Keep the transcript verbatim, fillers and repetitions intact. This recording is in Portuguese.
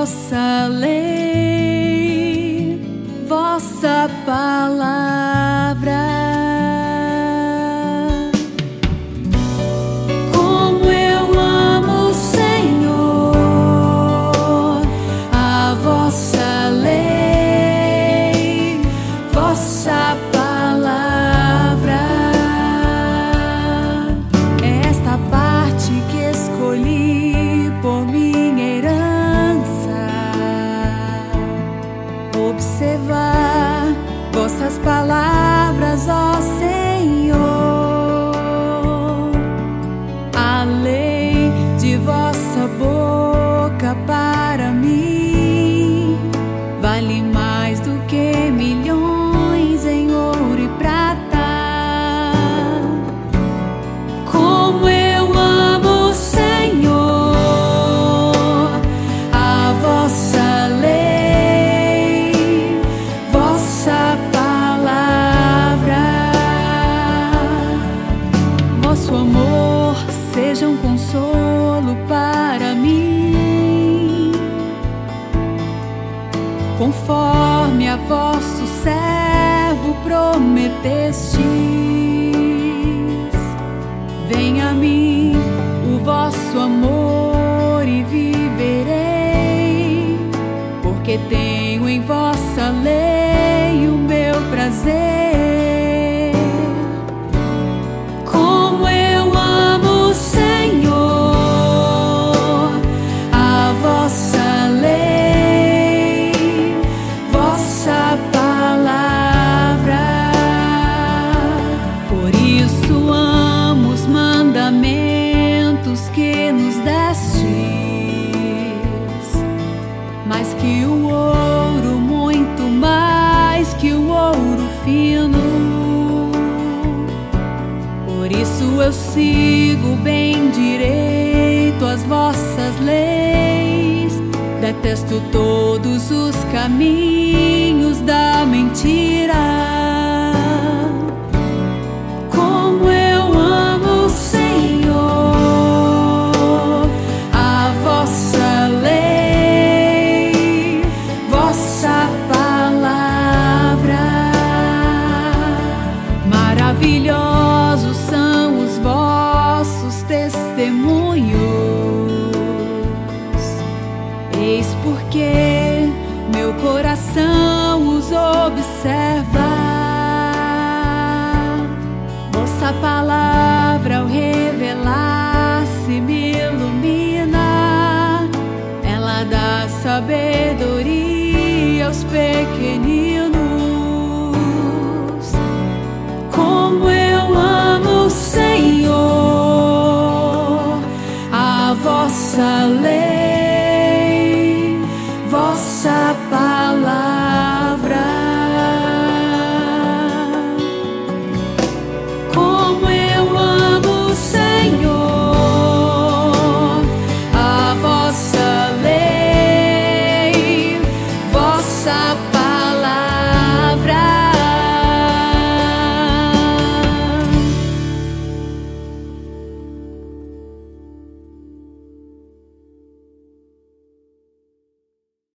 vossa lei, vossa palavra. Como eu amo, Senhor, a vossa lei, vossa palavra. É esta parte que escolhi por minha herança, observar vossas palavras, ó Senhor. A lei de vossa boca para mim vale mais do que milhões em ouro e prata. Como eu amo, Senhor, a vossa lei, vossa palavra. Vosso amor seja um consolo para mim, conforme a vosso servo prometestes. Venha a mim o vosso amor e viverei, porque tenho em vossa lei o meu prazer. Como eu amo, Senhor, a vossa lei, vossa palavra. Por isso amo os mandamentos que nos destes, mais que o ouro, muito mais que o ouro fino. Por isso eu sigo bem direito as vossas leis, detesto todos os caminhos da mentira. Como eu amo, Senhor, a vossa lei, vossa palavra. Maravilhosos são os vossos testemunhos, eis porque meu coração os observa. Vossa palavra ao revelar-se me ilumina, ela dá sabedoria aos pequeninos. Como eu amo, Senhor, a vossa lei,